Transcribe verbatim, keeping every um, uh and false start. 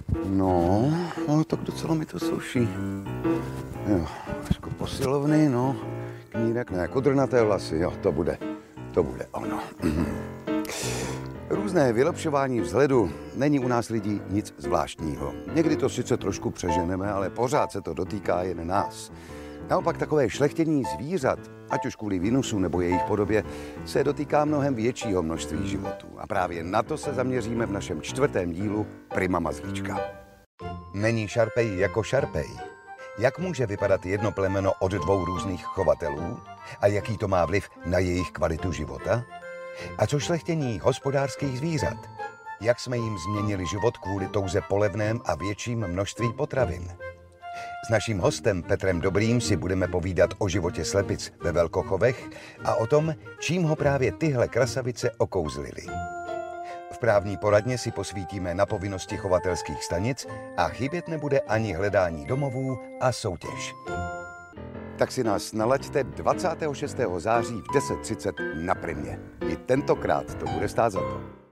No, no, tak docela mi to sluší. Jo, trošku posilovny, no. Knírek, ne, kudrnaté vlasy, jo, to bude, to bude ono. Různé vylepšování vzhledu není u nás lidí nic zvláštního. Někdy to sice trošku přeženeme, ale pořád se to dotýká jen nás. Naopak takové šlechtění zvířat, ať už kvůli vinusu nebo jejich podobě, se dotýká mnohem většího množství životů. A právě na to se zaměříme v našem čtvrtém dílu Prima Mazlíčka. Není šarpej jako šarpej. Jak může vypadat jedno plemeno od dvou různých chovatelů? A jaký to má vliv na jejich kvalitu života? A co šlechtění hospodářských zvířat? Jak jsme jim změnili život kvůli touze po levném a větším množství potravin? S naším hostem Petrem Dobrým si budeme povídat o životě slepic ve velkochovech a o tom, čím ho právě tyhle krasavice okouzlily. V právní poradně si posvítíme na povinnosti chovatelských stanic a chybět nebude ani hledání domovů a soutěž. Tak si nás nalaďte dvacátého šestého září v deset třicet na Primě. I tentokrát to bude stát za to.